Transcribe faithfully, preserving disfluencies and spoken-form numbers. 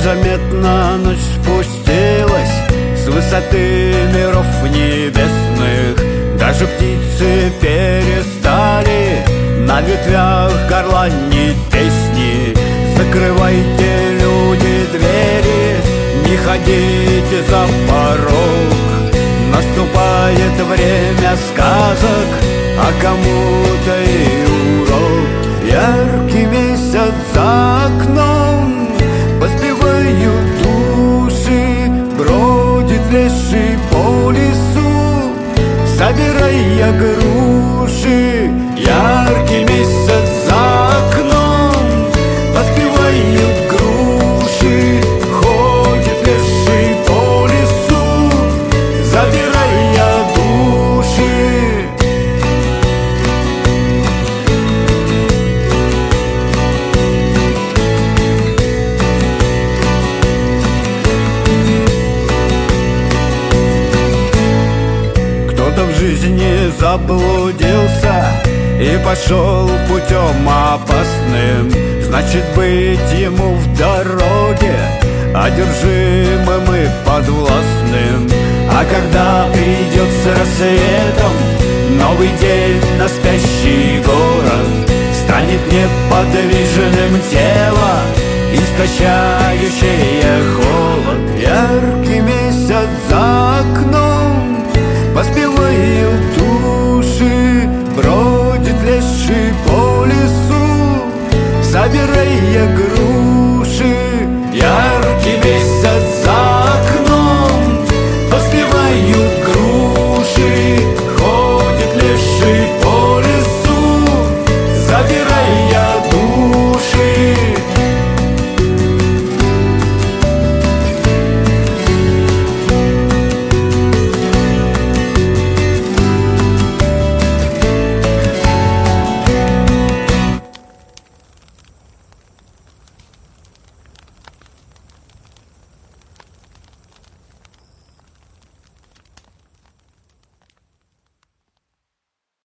Незаметно ночь спустилась с высоты миров небесных. Даже птицы перестали на ветвях горланить песни. Закрывайте, люди, двери, не ходите за порог. Наступает время сказок, а кому-то и урок. Яркий месяц за окном, поспевают души, бродит леший по лесу, собирая груши. Яркий месяц за окном, поспевают груши, ходит леший по лесу, забирая души. Кто-то в жизни заблудился и пошел путем опасным. Значит, быть ему в дороге одержимым и подвластным. А когда придет с рассветом новый день на спящий город, станет неподвижным тело, истощающее холод. Яркий месяц за окном, поспевают души, бродит леший по лесу, собирая груши. Яркий месяц за окном, поспевают груши, ходит леший по лесу, забирая